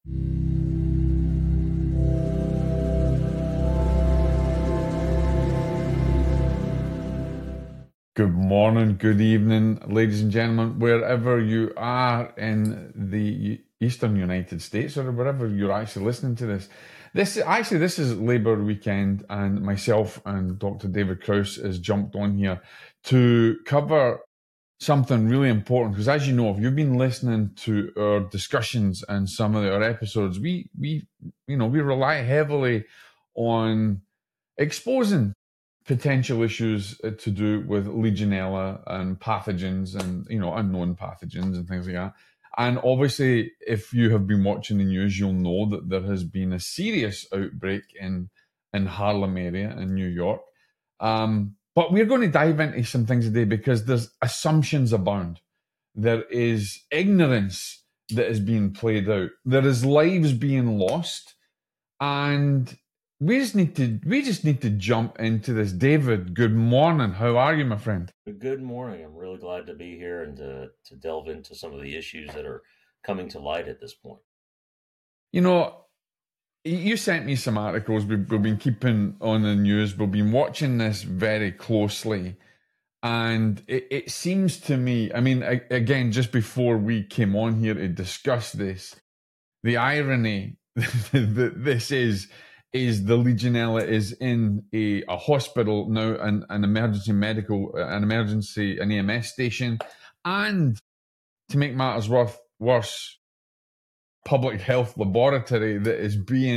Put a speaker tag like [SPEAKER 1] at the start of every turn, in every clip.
[SPEAKER 1] Good morning, good evening, ladies and gentlemen, wherever you are in the Eastern United States or wherever you're actually listening to this. This is Labour weekend, and myself and Dr. David Krause has jumped on here to cover something really important. Because as you know, if you've been listening to our discussions and some of our episodes, we rely heavily on exposing potential issues to do with Legionella and pathogens and unknown pathogens and things like that. And obviously, if you have been watching the news, you'll know that there has been a serious outbreak in Harlem area in New York. But we're going to dive into some things today because there's assumptions abound. There is ignorance that is being played out. There is lives being lost, and we just need to jump into this. David, good morning. How are you, my friend?
[SPEAKER 2] Good morning. I'm really glad to be here and to delve into some of the issues that are coming to light at this point.
[SPEAKER 1] You know, you sent me some articles. We've been keeping on the news. We've been watching this very closely. And it seems to me, I mean, again, just before we came on here to discuss this, the irony that this is the Legionella is in a hospital now, an emergency, an EMS station, and to make matters worse, public health laboratory that is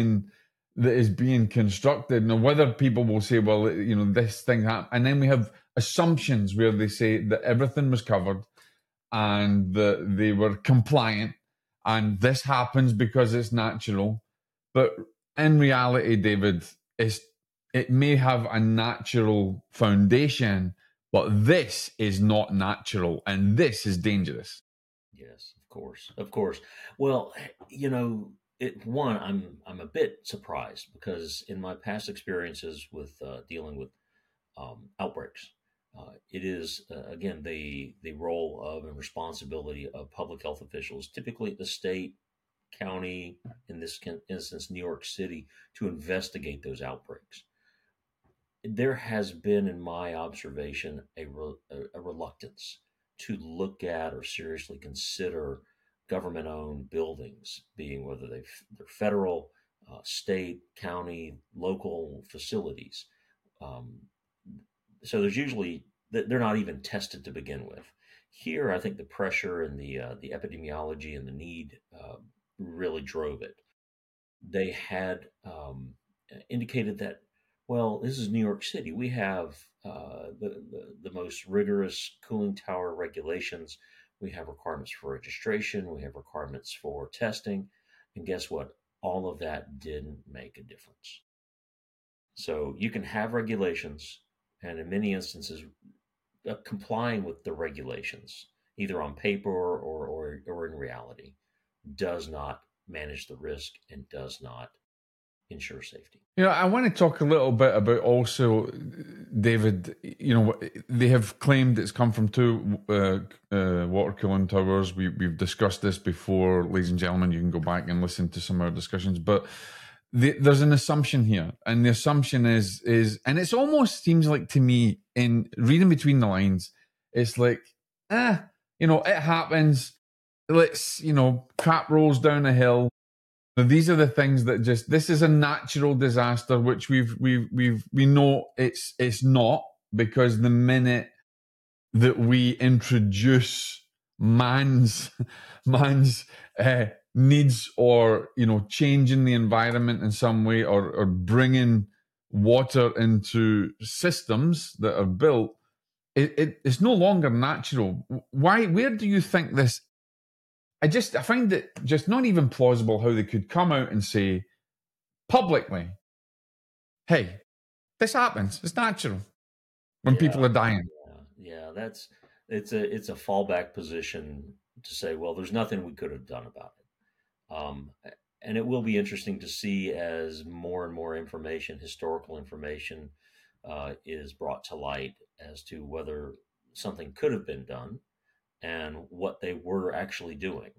[SPEAKER 1] being constructed. Now, whether people will say, well, this thing happened, and then we have assumptions where they say that everything was covered and that they were compliant, and this happens because it's natural. But in reality, David, it may have a natural foundation, but this is not natural, and this is dangerous.
[SPEAKER 2] Yes, of course. Well, I'm a bit surprised because in my past experiences with dealing with outbreaks, it is again the role of and responsibility of public health officials, typically at the state, county, in this instance, New York City, to investigate those outbreaks. There has been, in my observation, a reluctance to look at or seriously consider government-owned buildings, being whether they're federal, state, county, local facilities. Um, so there's usually they're not even tested to begin with. Here, I think the pressure and the epidemiology and the need really drove it. They had indicated that, well, this is New York City. We have the most rigorous cooling tower regulations. We have requirements for registration. We have requirements for testing. And guess what? All of that didn't make a difference. So you can have regulations, and in many instances, complying with the regulations, either on paper or in reality, does not manage the risk and does not ensure safety.
[SPEAKER 1] I want to talk a little bit about also, David. They have claimed it's come from two water cooling towers. We've discussed this before, ladies and gentlemen. You can go back and listen to some of our discussions. But there's an assumption here, and the assumption is, and it almost seems like to me, in reading between the lines, it's like, it happens. Let's, crap rolls down a hill. So these are the things that this is a natural disaster, which we know it's not, because the minute that we introduce man's man's needs, or changing the environment in some way, or bringing water into systems that are built, it's no longer natural. Why? Where do you think this? I find it just not even plausible how they could come out and say publicly, "Hey, this happens. It's natural," when
[SPEAKER 2] Yeah,
[SPEAKER 1] people are dying.
[SPEAKER 2] yeah. It's a fallback position to say, well, there's nothing we could have done about it. And it will be interesting to see as more and more information, historical information, is brought to light as to whether something could have been done and what they were actually doing.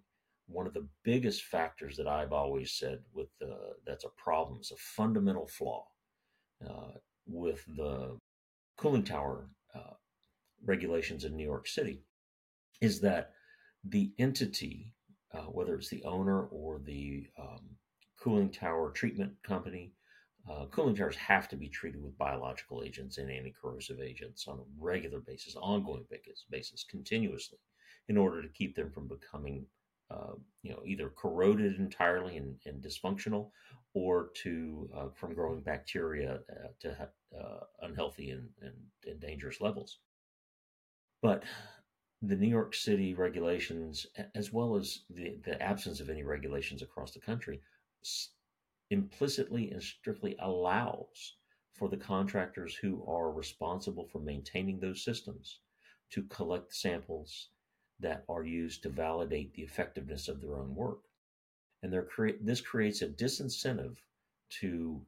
[SPEAKER 2] one of the biggest factors that I've always said that's a problem, is a fundamental flaw uh, with the cooling tower regulations in New York City is that the entity, whether it's the owner or the cooling tower treatment company, cooling towers have to be treated with biological agents and anti-corrosive agents on a regular basis, ongoing basis, continuously, in order to keep them from becoming, either corroded entirely and dysfunctional, or to from growing bacteria to unhealthy and dangerous levels. But the New York City regulations, as well as the absence of any regulations across the country, implicitly and strictly allows for the contractors who are responsible for maintaining those systems to collect samples that are used to validate the effectiveness of their own work. And this creates a disincentive to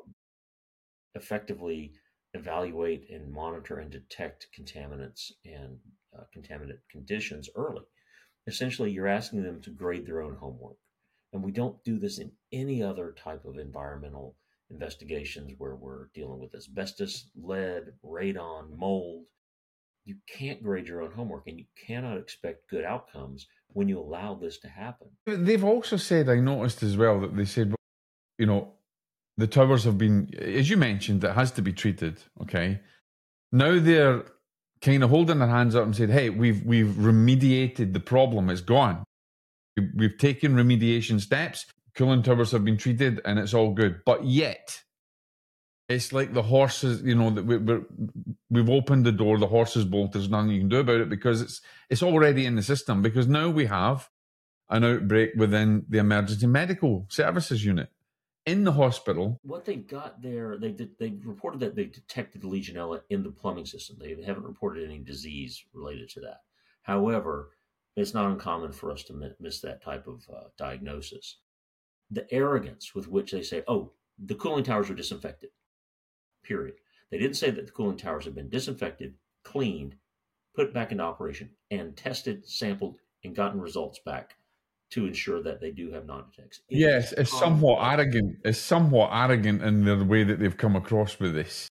[SPEAKER 2] effectively evaluate and monitor and detect contaminants and contaminant conditions early. Essentially, you're asking them to grade their own homework. And we don't do this in any other type of environmental investigations where we're dealing with asbestos, lead, radon, mold. You can't grade your own homework, and you cannot expect good outcomes when you allow this to happen.
[SPEAKER 1] They've also said, I noticed as well, that they said, you know, the towers have been, as you mentioned, that has to be treated. Okay. Now they're kind of holding their hands up and said, hey, we've remediated the problem. It's gone. We've taken remediation steps. Cooling towers have been treated and it's all good. But yet, it's like the horses, that we've opened the door, the horse is bolted, there's nothing you can do about it because it's already in the system. Because now we have an outbreak within the emergency medical services unit in the hospital.
[SPEAKER 2] What they've got there, they've reported that they detected Legionella in the plumbing system. They haven't reported any disease related to that. However, it's not uncommon for us to miss that type of diagnosis. The arrogance with which they say, oh, the cooling towers are disinfected, period. They didn't say that the cooling towers have been disinfected, cleaned, put back into operation, and tested, sampled, and gotten results back to ensure that they do have non-detects.
[SPEAKER 1] Yes, it's somewhat arrogant. It's somewhat arrogant in the way that they've come across with this.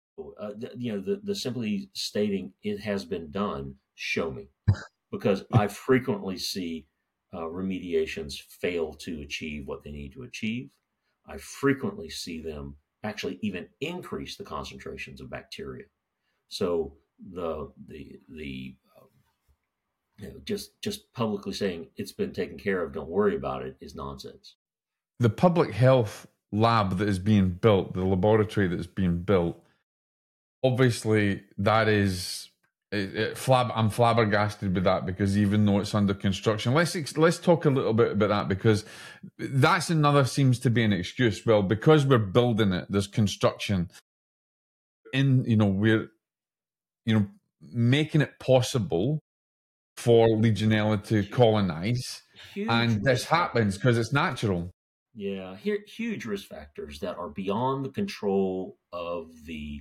[SPEAKER 2] The simply stating it has been done, show me. Because I frequently see remediations fail to achieve what they need to achieve. I frequently see them actually even increase the concentrations of bacteria. So just publicly saying it's been taken care of, don't worry about it, is nonsense.
[SPEAKER 1] The public health lab that is being built, the laboratory that's being built, obviously that is I'm flabbergasted with that, because even though it's under construction, let's talk a little bit about that, because that's another seems to be an excuse. Well, because we're building it, there's construction we're making it possible for Legionella to colonize, and this happens because it's natural.
[SPEAKER 2] Yeah, huge risk factors that are beyond the control of the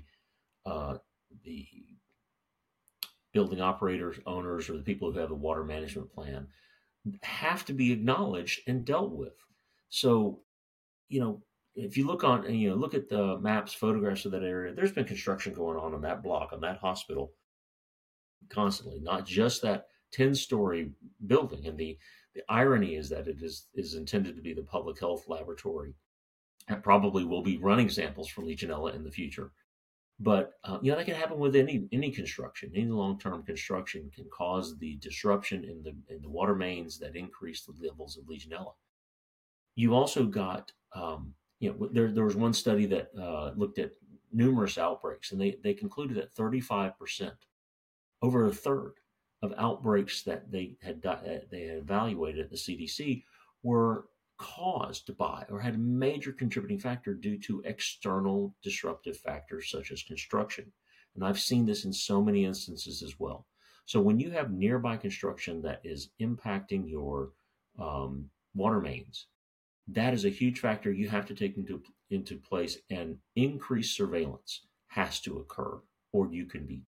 [SPEAKER 2] building operators, owners, or the people who have the water management plan, have to be acknowledged and dealt with. So, if you look at the maps, photographs of that area, there's been construction going on that block, on that hospital, constantly. Not just that 10-story building. And the irony is that it is intended to be the public health laboratory, and probably will be running samples for Legionella in the future. But that can happen with any construction. Any long-term construction can cause the disruption in the water mains that increase the levels of Legionella. You also got there was one study that looked at numerous outbreaks, and they concluded that 35%, over a third of outbreaks that they had evaluated at the CDC, were caused by or had a major contributing factor due to external disruptive factors such as construction. And I've seen this in so many instances as well. So when you have nearby construction that is impacting your water mains, that is a huge factor you have to take into place, and increased surveillance has to occur, or you can be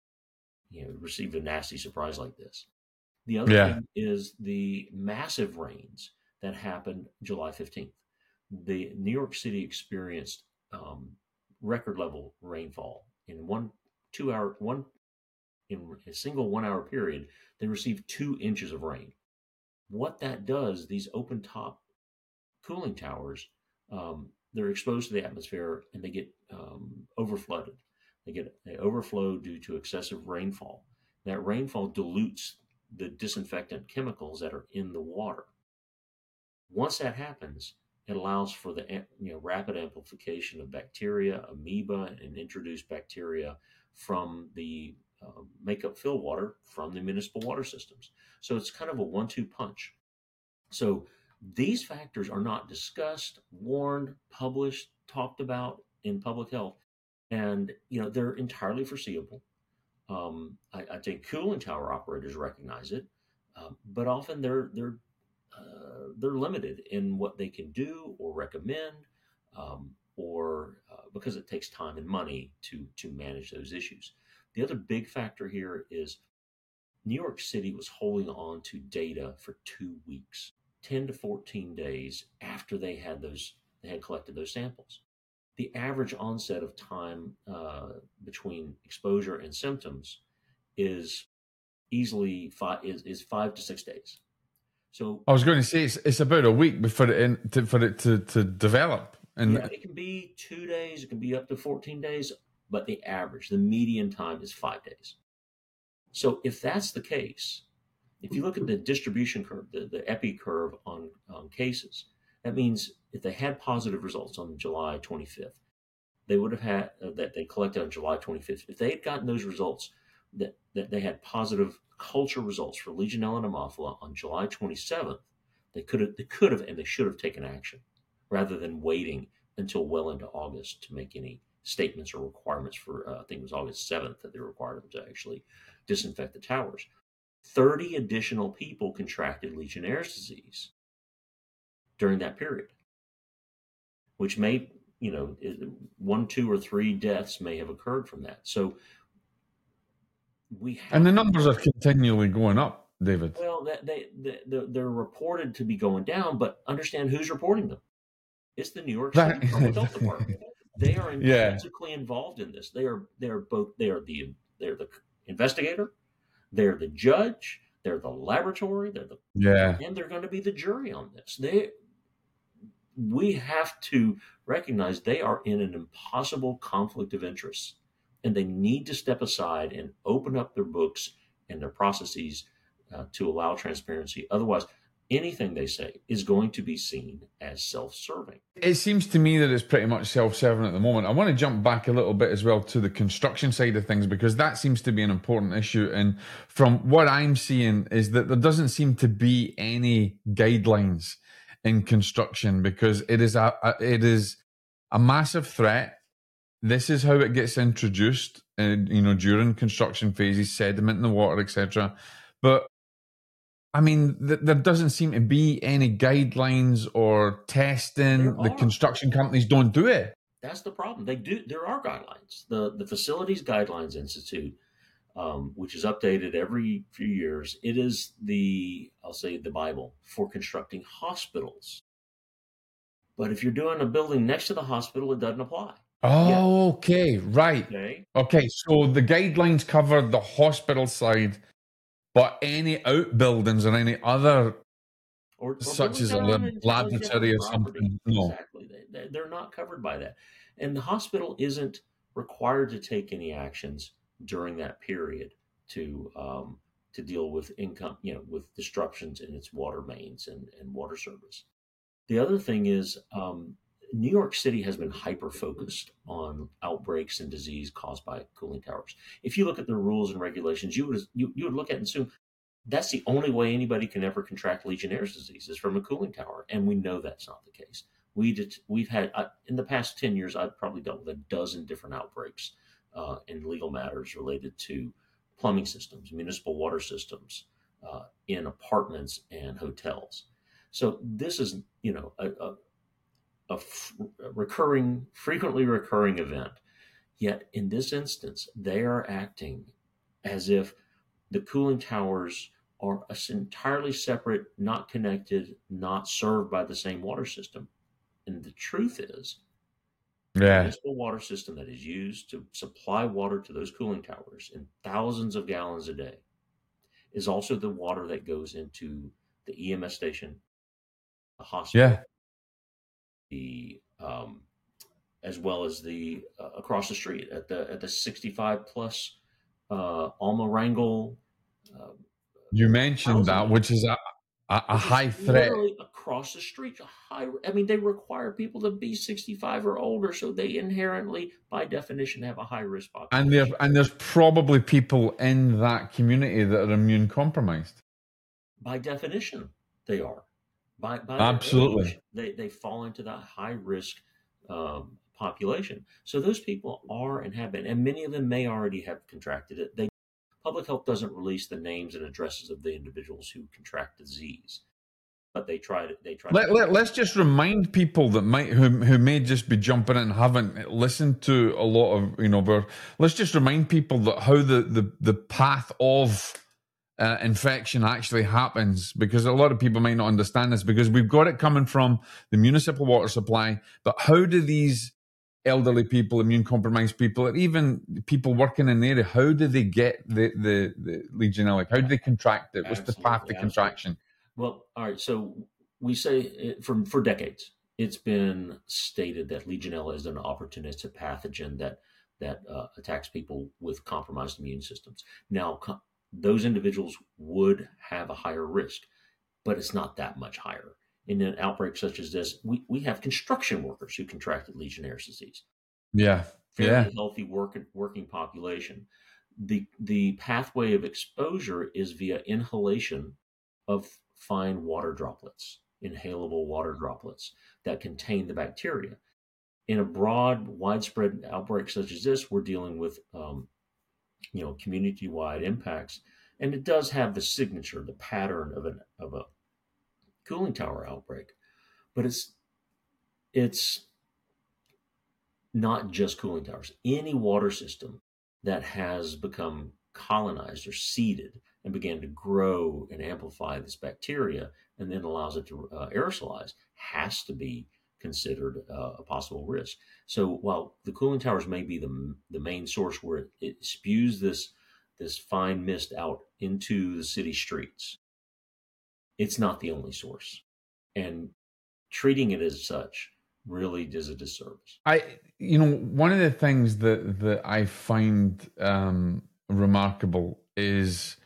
[SPEAKER 2] receive a nasty surprise like this. The other thing is the massive rains that happened July 15th. The New York City experienced record level rainfall in in a single 1 hour period. They received 2 inches of rain. What that does, these open top cooling towers, they're exposed to the atmosphere and they get overflooded. They overflow due to excessive rainfall. That rainfall dilutes the disinfectant chemicals that are in the water. Once that happens, it allows for the rapid amplification of bacteria, amoeba, and introduced bacteria from the makeup fill water from the municipal water systems. So it's kind of a 1-2 punch. So these factors are not discussed, warned, published, talked about in public health, and they're entirely foreseeable. I think cooling tower operators recognize it, but often they're limited in what they can do or recommend, or because it takes time and money to manage those issues. The other big factor here is New York City was holding on to data for 2 weeks, 10 to 14 days after they had collected those samples. The average onset of time between exposure and symptoms is easily 5 to 6 days. So
[SPEAKER 1] I was going to say it's about a week before for it to develop. And
[SPEAKER 2] yeah, it can be 2 days, it can be up to 14 days, but the median time is 5 days. So if that's the case, if you look at the distribution curve, the epi curve on cases, that means if they had positive results on July 25th, they would have had that they collected on July 25th. If they had gotten those results, that they had positive culture results for Legionella and Haemophila on July 27th, they could have, and they should have taken action rather than waiting until well into August to make any statements or requirements for, I think it was August 7th that they required them to actually disinfect the towers. 30 additional people contracted Legionnaire's disease during that period, which may, 1, 2, or 3 deaths may have occurred from that. So
[SPEAKER 1] and the numbers are continually going up, David.
[SPEAKER 2] Well, they're reported to be going down, but understand who's reporting them. It's the New York City Public Health Department. They are intrinsically involved in this. They are the investigator, they're the judge, they're the laboratory, and they're going to be the jury on this. We have to recognize they are in an impossible conflict of interest, and they need to step aside and open up their books and their processes to allow transparency. Otherwise, anything they say is going to be seen as self-serving.
[SPEAKER 1] It seems to me that it's pretty much self-serving at the moment. I want to jump back a little bit as well to the construction side of things, because that seems to be an important issue. And from what I'm seeing is that there doesn't seem to be any guidelines in construction, because it is a massive threat. This is how it gets introduced, during construction phases, sediment in the water, etc. But I mean, there doesn't seem to be any guidelines or testing. The construction companies don't do it.
[SPEAKER 2] That's the problem. They do. There are guidelines. The Facilities Guidelines Institute, which is updated every few years. It is the Bible for constructing hospitals. But if you're doing a building next to the hospital, it doesn't apply.
[SPEAKER 1] Oh, okay, right. Okay, so the guidelines cover the hospital side, but any outbuildings or any other,
[SPEAKER 2] or
[SPEAKER 1] such as a laboratory or something, no.
[SPEAKER 2] Exactly. They're not covered by that. And the hospital isn't required to take any actions during that period to deal with with disruptions in its water mains and water service. The other thing is, New York City has been hyper-focused on outbreaks and disease caused by cooling towers. If you look at the rules and regulations, you would look at it and assume that's the only way anybody can ever contract Legionnaire's disease is from a cooling tower, and we know that's not the case. We've had in the past 10 years, I've probably dealt with a dozen different outbreaks in legal matters related to plumbing systems, municipal water systems, in apartments and hotels. So this is a frequently recurring event. Yet in this instance, they are acting as if the cooling towers are entirely separate, not connected, not served by the same water system. And the truth is, the
[SPEAKER 1] Yeah.
[SPEAKER 2] municipal water system that is used to supply water to those cooling towers in thousands of gallons a day is also the water that goes into the EMS station, the hospital,
[SPEAKER 1] Yeah.
[SPEAKER 2] the as well as the across the street at the 65 plus Alma Wrangle uh,
[SPEAKER 1] You mentioned
[SPEAKER 2] housing
[SPEAKER 1] that,
[SPEAKER 2] unit,
[SPEAKER 1] which is a
[SPEAKER 2] which is
[SPEAKER 1] high threat.
[SPEAKER 2] literally across the street. I mean, they require people to be 65 or older, so they inherently, by definition, have a high risk
[SPEAKER 1] And
[SPEAKER 2] population.
[SPEAKER 1] there's probably people in that community that are immune compromised.
[SPEAKER 2] By definition, they are. By their
[SPEAKER 1] Absolutely.
[SPEAKER 2] age, they fall into that high risk population. So those people are and have been, and many of them may already have contracted it. Public health doesn't release the names and addresses of the individuals who contract the disease, but they try to.
[SPEAKER 1] Let's just remind people that who may just be jumping in and haven't listened to a lot of let's just remind people that how the path of infection actually happens, because a lot of people might not understand this, because we've got it coming from the municipal water supply, but how do these elderly people, immune compromised people, or even people working in the area, how do they get the Legionella? How do they contract it? What's the path to contraction?
[SPEAKER 2] Well, all right. So we say for decades, it's been stated that Legionella is an opportunistic pathogen that attacks people with compromised immune systems. Now, those individuals would have a higher risk, but it's not that much higher. In an outbreak such as this, we have construction workers who contracted Legionnaire's disease.
[SPEAKER 1] Yeah.
[SPEAKER 2] Fairly healthy working population. The pathway of exposure is via inhalation of fine water droplets, inhalable water droplets that contain the bacteria. In a broad, widespread outbreak such as this, we're dealing with community-wide impacts, and it does have the signature, the pattern of a cooling tower outbreak, but it's not just cooling towers. Any water system that has become colonized or seeded and began to grow and amplify this bacteria and then allows it to aerosolize has to be considered a possible risk. So while the cooling towers may be the main source where it spews this fine mist out into the city streets, it's not the only source. And treating it as such really does a disservice.
[SPEAKER 1] One of the things that I find remarkable is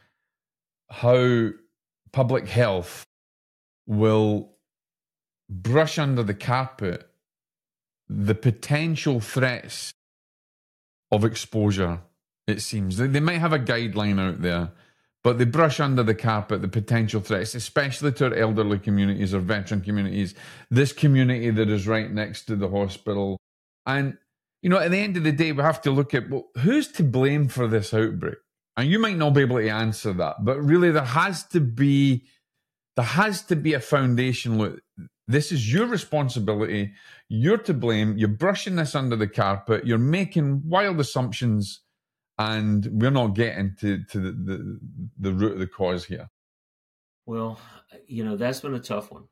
[SPEAKER 1] how public health will brush under the carpet the potential threats of exposure. It seems they might have a guideline out there, but they brush under the carpet the potential threats, especially to our elderly communities or veteran communities, this community that is right next to the hospital. And, at the end of the day, we have to look at, well, who's to blame for this outbreak? And you might not be able to answer that, but really there has to be a foundation. Look, this is your responsibility. You're to blame. You're brushing this under the carpet. You're making wild assumptions, and we're not getting to the root of the cause here.
[SPEAKER 2] Well, that's been a tough one.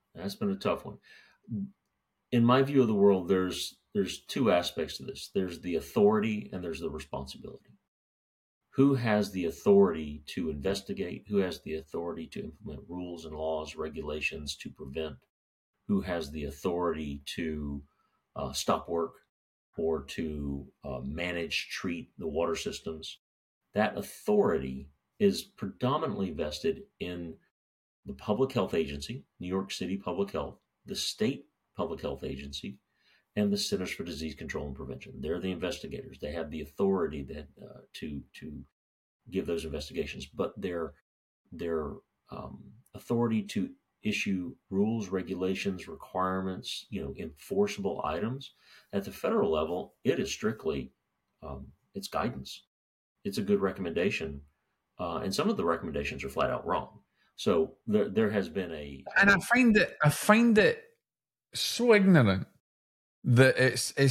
[SPEAKER 2] In my view of the world, there's two aspects to this. There's the authority and there's the responsibility. Who has the authority to investigate? Who has the authority to implement rules and laws, regulations to prevent? Who has the authority to stop work or to treat the water systems? That authority is predominantly vested in the Public Health Agency, New York City Public Health, the State Public Health Agency, and the Centers for Disease Control and Prevention. They're the investigators. They have the authority that to give those investigations, but their authority to issue rules, regulations, requirements, enforceable items at the federal level, it is strictly it's guidance. It's a good recommendation, and some of the recommendations are flat out wrong. So there has been
[SPEAKER 1] and I find it so ignorant that it's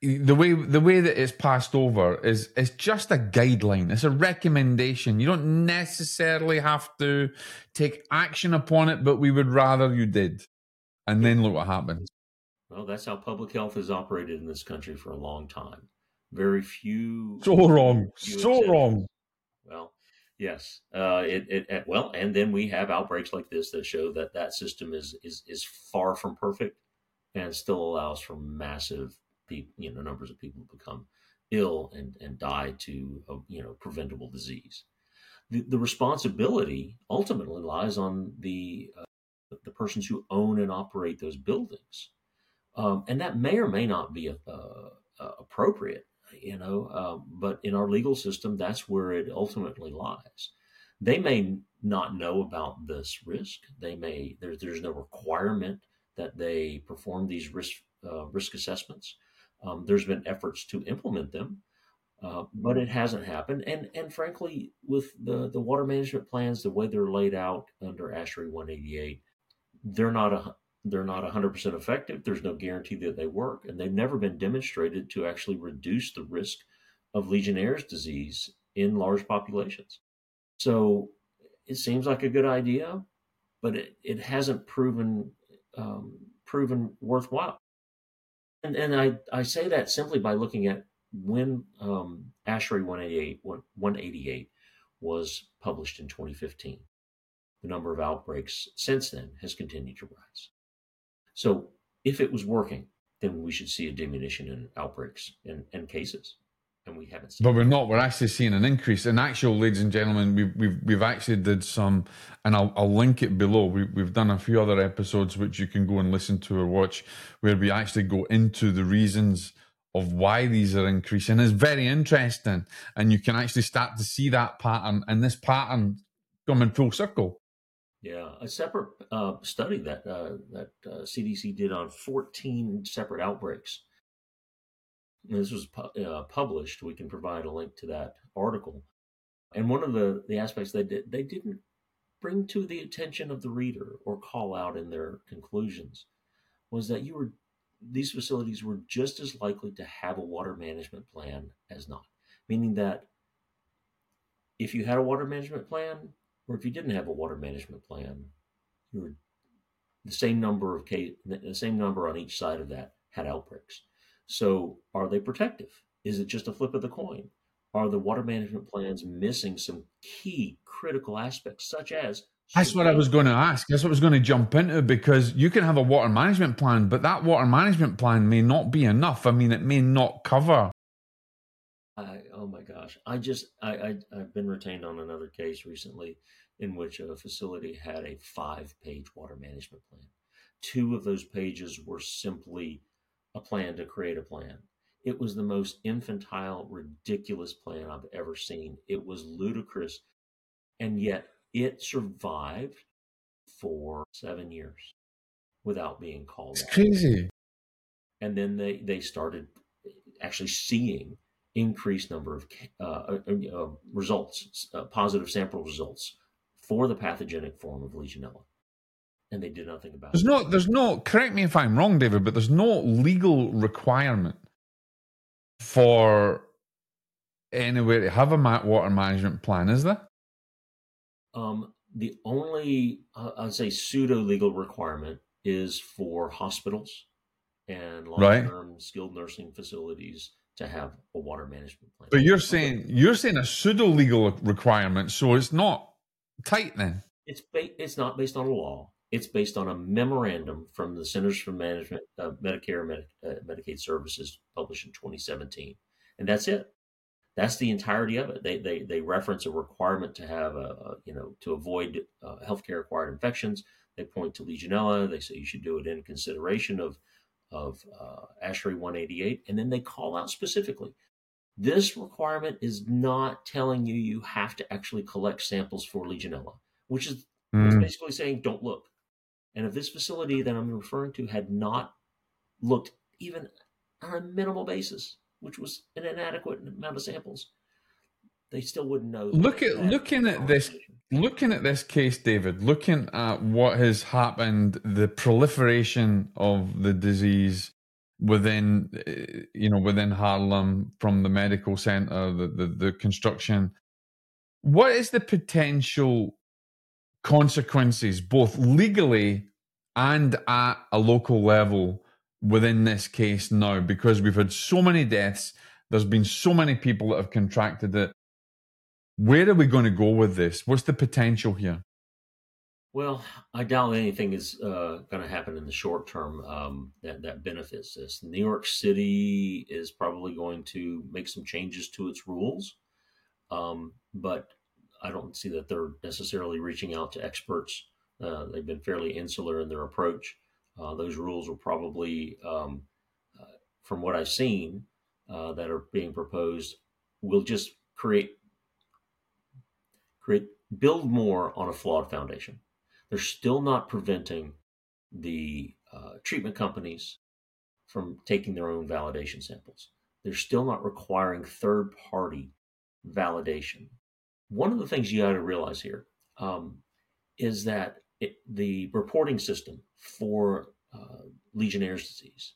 [SPEAKER 1] the way that it's passed over is just a guideline. It's a recommendation. You don't necessarily have to take action upon it, but we would rather you did. And then look what happens.
[SPEAKER 2] Well, that's how public health has operated in this country for a long time. Very few.
[SPEAKER 1] So wrong.
[SPEAKER 2] few
[SPEAKER 1] So
[SPEAKER 2] exceptions.
[SPEAKER 1] wrong.
[SPEAKER 2] Well, yes. Well, and then we have outbreaks like this that show that that system is far from perfect and still allows for massive numbers of people to become ill and die to preventable disease. The responsibility ultimately lies on the persons who own and operate those buildings, and that may or may not be appropriate. But in our legal system, that's where it ultimately lies. They may not know about this risk. There's no requirement that they perform these risk assessments. There's been efforts to implement them, but it hasn't happened. And frankly, with the water management plans, the way they're laid out under ASHRAE 188, they're not 100% effective. There's no guarantee that they work, and they've never been demonstrated to actually reduce the risk of Legionnaire's disease in large populations. So it seems like a good idea, but it hasn't proven worthwhile. And I say that simply by looking at when ASHRAE 188 was published in 2015. The number of outbreaks since then has continued to rise. So if it was working, then we should see a diminution in outbreaks and cases. And we haven't seen
[SPEAKER 1] But we're not. We're actually seeing an increase. In actual, ladies and gentlemen, we've actually did some, and I'll link it below. We've done a few other episodes which you can go and listen to or watch, where we actually go into the reasons of why these are increasing. It's very interesting, and you can actually start to see that pattern, and this pattern coming full circle.
[SPEAKER 2] Yeah, a separate study that CDC did on 14 separate outbreaks. And this was published. We can provide a link to that article. And one of the aspects they didn't bring to the attention of the reader or call out in their conclusions was that these facilities were just as likely to have a water management plan as not. Meaning that if you had a water management plan, or if you didn't have a water management plan, the same number on each side of that had outbreaks. So are they protective? Is it just a flip of the coin? Are the water management plans missing some key critical aspects, such as...
[SPEAKER 1] That's what I was going to ask. That's what I was going to jump into, because you can have a water management plan, but that water management plan may not be enough. I mean, it may not cover.
[SPEAKER 2] Oh my gosh. I've been retained on another case recently in which a facility had a 5-page water management plan. 2 of those pages were simply a plan to create a plan. It was the most infantile, ridiculous plan I've ever seen. It was ludicrous. And yet it survived for 7 years without being called out.
[SPEAKER 1] It's crazy.
[SPEAKER 2] And then they started actually seeing increased number of results, positive sample results for the pathogenic form of Legionella. And they did nothing about it.
[SPEAKER 1] There's no, correct me if I'm wrong, David, but there's no legal requirement for anywhere to have a water management plan, is there?
[SPEAKER 2] The only, I'd say, pseudo-legal requirement is for hospitals and long-term skilled nursing facilities to have a water management plan.
[SPEAKER 1] But you're saying a pseudo-legal requirement, so it's not tight then?
[SPEAKER 2] It's not based on a law. It's based on a memorandum from the Centers for Management of Medicare and Medicaid Services published in 2017. And that's it. That's the entirety of it. They reference a requirement to have to avoid healthcare acquired infections. They point to Legionella. They say you should do it in consideration of ASHRAE 188, and then they call out specifically, this requirement is not telling you have to actually collect samples for Legionella, which is basically saying don't look. And if this facility that I'm referring to had not looked even on a minimal basis, which was an inadequate amount of samples, they still wouldn't know.
[SPEAKER 1] Looking at this case, David, looking at what has happened, the proliferation of the disease, within, within Harlem, from the medical center, the construction. What is the potential consequences, both legally and at a local level, within this case now? Because we've had so many deaths, there's been so many people that have contracted it. Where are we going to go with this? What's the potential here?
[SPEAKER 2] Well, I doubt anything is going to happen in the short term that benefits this. New York City is probably going to make some changes to its rules, but I don't see that they're necessarily reaching out to experts. They've been fairly insular in their approach. Those rules will probably, from what I've seen, that are being proposed, will just build more on a flawed foundation. They're still not preventing the treatment companies from taking their own validation samples. They're still not requiring third party validation. One of the things you got to realize here is that the reporting system for Legionnaire's disease,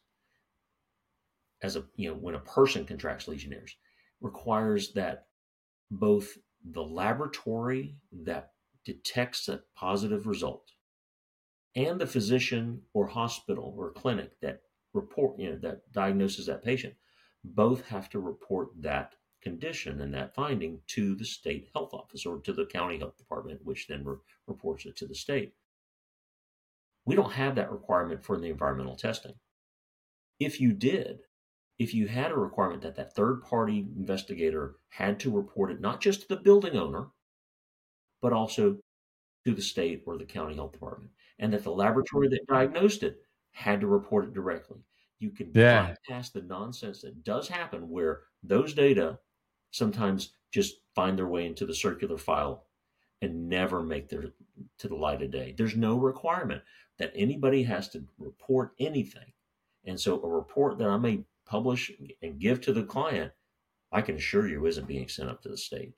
[SPEAKER 2] when a person contracts Legionnaire's, requires that both the laboratory that detects a positive result and the physician or hospital or clinic that that diagnoses that patient both have to report that condition and that finding to the state health office or to the county health department, which then reports it to the state. We don't have that requirement for the environmental testing. If you had a requirement that third party investigator had to report it not just to the building owner, but also to the state or the county health department, and that the laboratory that diagnosed it had to report it directly, you can bypass the nonsense that does happen where those data sometimes just find their way into the circular file and never make their to the light of day. There's no requirement that anybody has to report anything. And so a report that I may publish and give to the client, I can assure you isn't being sent up to the state.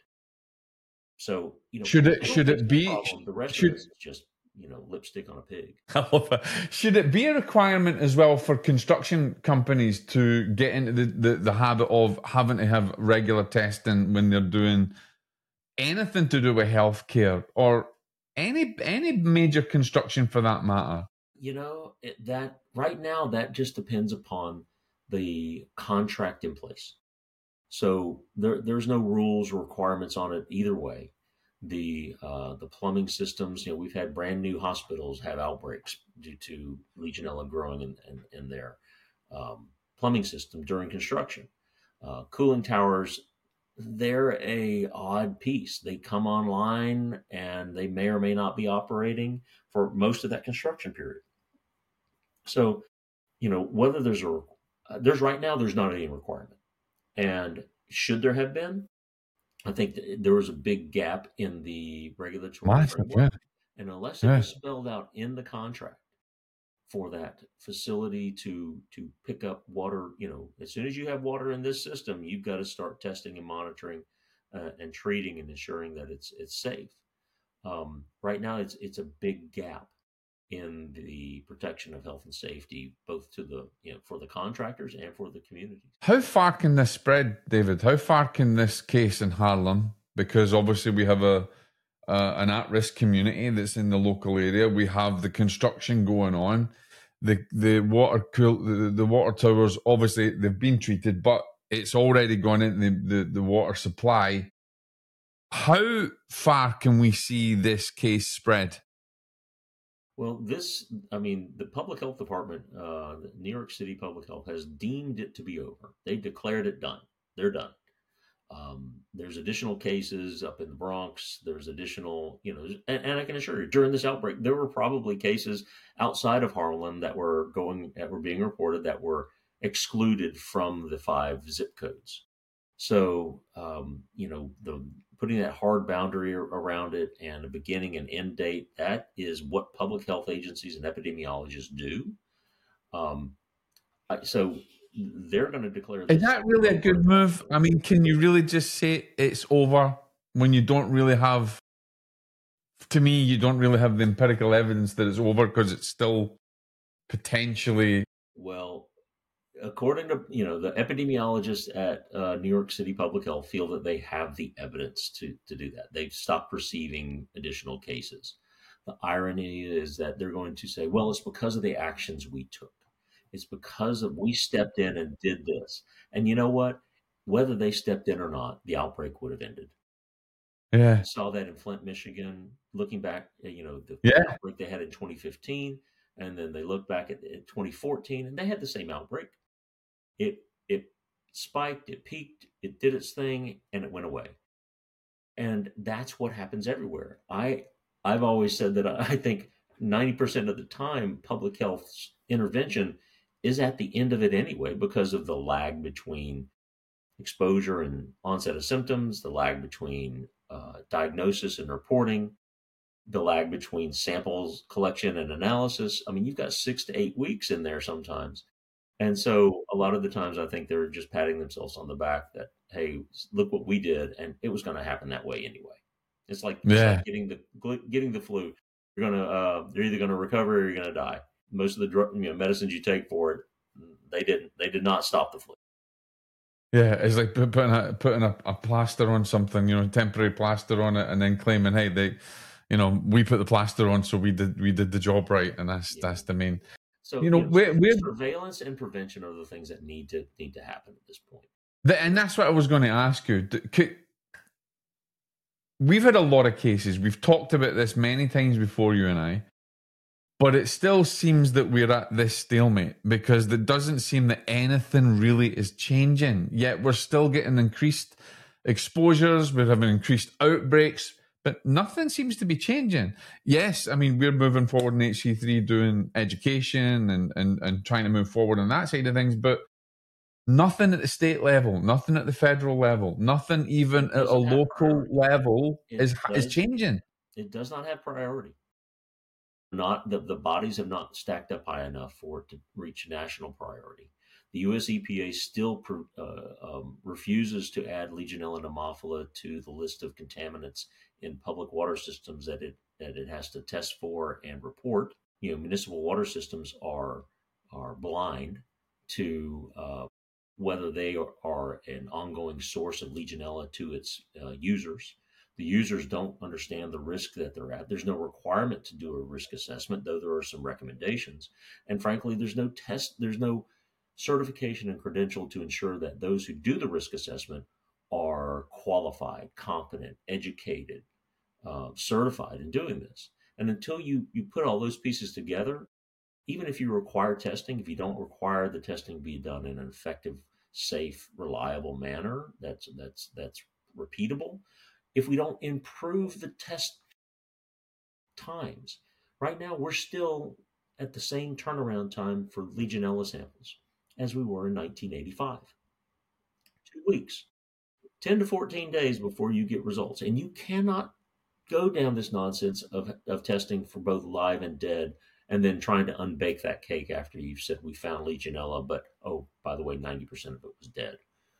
[SPEAKER 2] So,
[SPEAKER 1] should it be
[SPEAKER 2] problem, the rest of this is just lipstick on a pig.
[SPEAKER 1] I love that. Should it be a requirement as well for construction companies to get into the habit of having to have regular testing when they're doing anything to do with healthcare or any major construction for that matter?
[SPEAKER 2] That right now that just depends upon the contract in place. So there's no rules or requirements on it either way. The plumbing systems, we've had brand new hospitals have outbreaks due to Legionella growing in their plumbing system during construction. Cooling towers, they're a odd piece. They come online and they may or may not be operating for most of that construction period. So, whether there's right now, there's not any requirement. And should there have been, I think there was a big gap in the regulatory framework. And unless it was spelled out in the contract for that facility to pick up water, as soon as you have water in this system, you've got to start testing and monitoring and treating and ensuring that it's safe. Right now, it's a big gap in the protection of health and safety, both to the for the contractors and for the communities.
[SPEAKER 1] How far can this spread, David? How far can this case in Harlem? Because obviously we have an at-risk community that's in the local area. We have the construction going on. The water towers, obviously they've been treated, but it's already gone into the water supply. How far can we see this case spread?
[SPEAKER 2] Well, the Public Health Department, the New York City Public Health, has deemed it to be over. They declared it done. They're done. There's additional cases up in the Bronx. There's additional, and I can assure you, during this outbreak, there were probably cases outside of Harlem that were being reported that were excluded from the 5 zip codes. So, putting that hard boundary around it and a beginning and end date, that is what public health agencies and epidemiologists do. So they're going to declare this.
[SPEAKER 1] Is that really a good move? I mean, can you really just say it's over when you don't really have, to me, you don't really have the empirical evidence that it's over because it's still potentially...
[SPEAKER 2] Well, according to the epidemiologists at New York City Public Health feel that they have the evidence to do that. They've stopped receiving additional cases. The irony is that they're going to say, well, it's because of the actions we took. It's because of we stepped in and did this. And you know what? Whether they stepped in or not, the outbreak would have ended.
[SPEAKER 1] Yeah.
[SPEAKER 2] We saw that in Flint, Michigan. Looking back, the
[SPEAKER 1] Yeah.
[SPEAKER 2] outbreak they had in 2015, and then they look back at 2014, and they had the same outbreak. It spiked, it peaked, it did its thing, and it went away. And that's what happens everywhere. I've always said that I think 90% of the time public health intervention is at the end of it anyway, because of the lag between exposure and onset of symptoms, the lag between diagnosis and reporting, the lag between samples collection and analysis. I mean, you've got 6 to 8 weeks in there sometimes. And so a lot of the times I think they're just patting themselves on the back that, hey, look what we did. And it was going to happen that way anyway. It's like getting the flu. You're either going to recover or you're going to die. Most of the medicines you take for it, they did not stop the flu.
[SPEAKER 1] Yeah, it's like putting a plaster on something, temporary plaster on it, and then claiming, hey, we put the plaster on, so we did the job right, and that's the main.
[SPEAKER 2] So surveillance and prevention are the things that need to happen at this point.
[SPEAKER 1] And that's what I was going to ask you. We've had a lot of cases. We've talked about this many times before, you and I. But it still seems that we're at this stalemate because it doesn't seem that anything really is changing. Yet we're still getting increased exposures. We're having increased outbreaks, but nothing seems to be changing. Yes, I mean, we're moving forward in HC3 doing education and trying to move forward on that side of things, but nothing at the state level, nothing at the federal level, nothing even at a local level is changing.
[SPEAKER 2] It does not have priority. Not the bodies have not stacked up high enough for it to reach national priority. The US EPA still refuses to add Legionella pneumophila to the list of contaminants in public water systems that it has to test for and report. Municipal water systems are blind to whether they are an ongoing source of Legionella to its users. The users don't understand the risk that they're at. There's no requirement to do a risk assessment, though there are some recommendations. And frankly, there's no certification and credential to ensure that those who do the risk assessment are qualified, competent, educated, certified in doing this. And until you put all those pieces together, even if you require testing, if you don't require the testing be done in an effective, safe, reliable manner that's repeatable, if we don't improve the test times, right now we're still at the same turnaround time for Legionella samples as we were in 1985. 2 weeks, 10 to 14 days before you get results. And you cannot go down this nonsense of testing for both live and dead and then trying to unbake that cake after you've said we found Legionella, but oh, by the way, 90% of it was dead.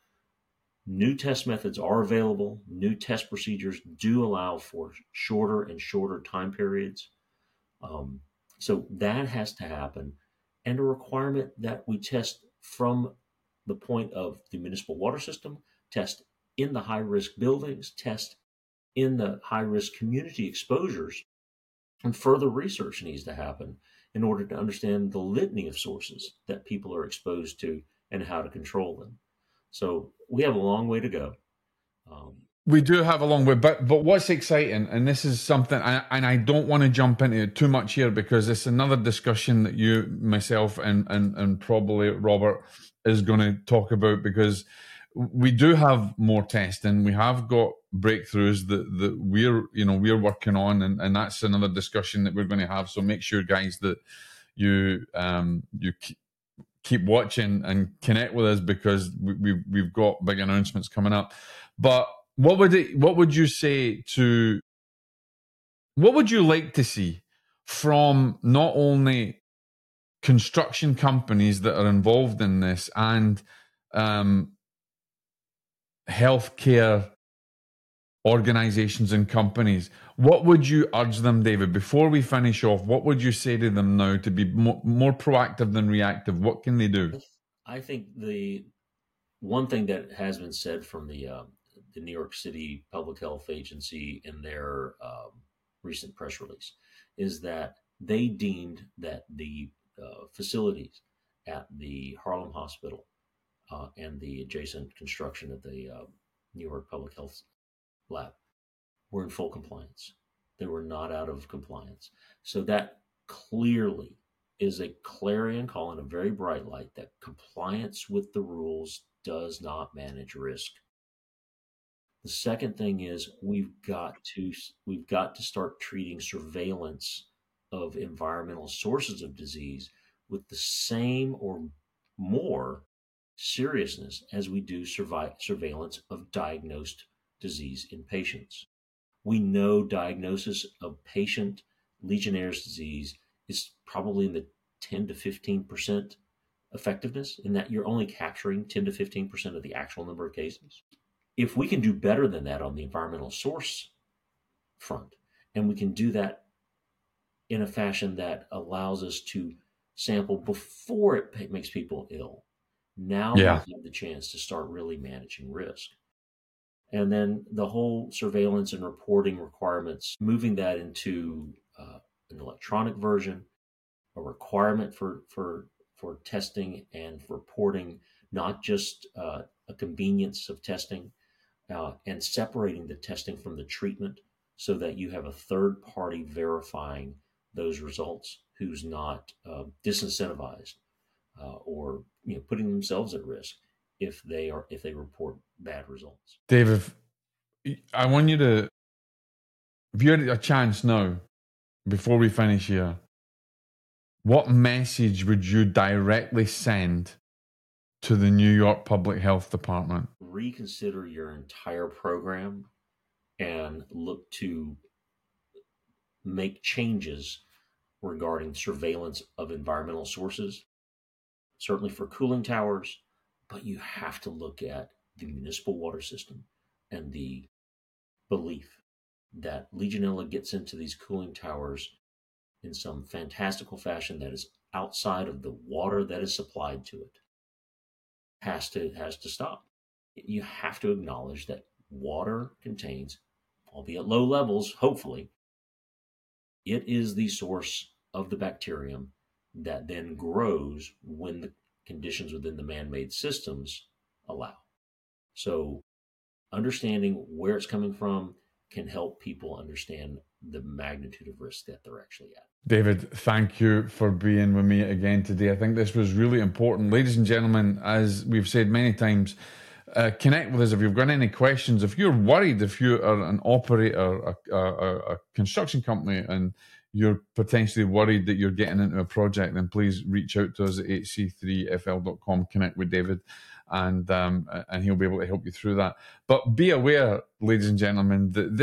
[SPEAKER 2] New test methods are available. New test procedures do allow for shorter and shorter time periods. So that has to happen. And a requirement that we test from the point of the municipal water system, test in the high-risk buildings, test in the high-risk community exposures, and further research needs to happen in order to understand the litany of sources that people are exposed to and how to control them. So we have a long way to go.
[SPEAKER 1] We do have a long way, but what's exciting, and this is something, and I don't want to jump into it too much here because it's another discussion that you, myself, and probably Robert is going to talk about, because we do have more testing. We have got breakthroughs that we're working on, and that's another discussion that we're going to have. So make sure, guys, that you keep watching and connect with us, because we've got big announcements coming up. But what would you like to see from not only construction companies that are involved in this and healthcare organizations and companies? What would you urge them, David, before we finish off? What would you say to them now to be more proactive than reactive? What can they do?
[SPEAKER 2] I think the one thing that has been said from the New York City Public Health Agency in their recent press release is that they deemed that the facilities at the Harlem Hospital and the adjacent construction of the New York Public Health Lab were in full compliance. They were not out of compliance. So that clearly is a clarion call and a very bright light that compliance with the rules does not manage risk. The second thing is we've got to start treating surveillance of environmental sources of disease with the same or more seriousness as we do surveillance of diagnosed disease in patients. We know diagnosis of patient Legionnaire's disease is probably in the 10 to 15% effectiveness, in that you're only capturing 10 to 15% of the actual number of cases. If we can do better than that on the environmental source front, and we can do that in a fashion that allows us to sample before it makes people ill, now we have the chance to start really managing risk. And then the whole surveillance and reporting requirements, moving that into an electronic version, a requirement for testing and reporting, not just a convenience of testing, and separating the testing from the treatment so that you have a third party verifying those results who's not disincentivized or putting themselves at risk if they report bad results.
[SPEAKER 1] Dave, I want you to, if you had a chance now, before we finish here, what message would you directly send to the New York Public Health Department?
[SPEAKER 2] Reconsider your entire program and look to make changes regarding surveillance of environmental sources, certainly for cooling towers, but you have to look at the municipal water system and the belief that Legionella gets into these cooling towers in some fantastical fashion that is outside of the water that is supplied to it has to stop. You have to acknowledge that water contains, albeit low levels, hopefully, it is the source of the bacterium that then grows when the conditions within the man-made systems allow. So understanding where it's coming from can help people understand the magnitude of risk that they're actually at.
[SPEAKER 1] David, thank you for being with me again today. I think this was really important. Ladies and gentlemen, as we've said many times, connect with us if you've got any questions. If you're worried, if you are an operator, a construction company, and you're potentially worried that you're getting into a project, then please reach out to us at hc3fl.com, connect with David, and he'll be able to help you through that. But be aware, ladies and gentlemen, that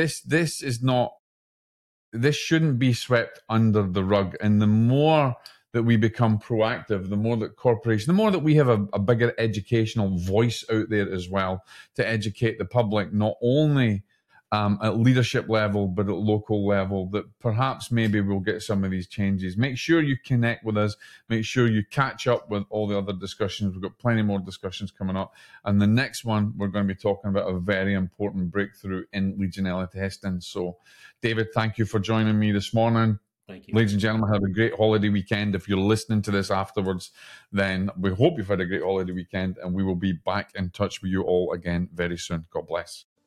[SPEAKER 1] this shouldn't be swept under the rug. And the more that we become proactive, the more that corporations, the more that we have a bigger educational voice out there as well to educate the public, not only at leadership level, but at local level, that perhaps maybe we'll get some of these changes. Make sure you connect with us. Make sure you catch up with all the other discussions. We've got plenty more discussions coming up. And the next one, we're going to be talking about a very important breakthrough in Legionella testing. So, David, thank you for joining me this morning.
[SPEAKER 2] Thank you.
[SPEAKER 1] Ladies and gentlemen, have a great holiday weekend. If you're listening to this afterwards, then we hope you've had a great holiday weekend, and we will be back in touch with you all again very soon. God bless.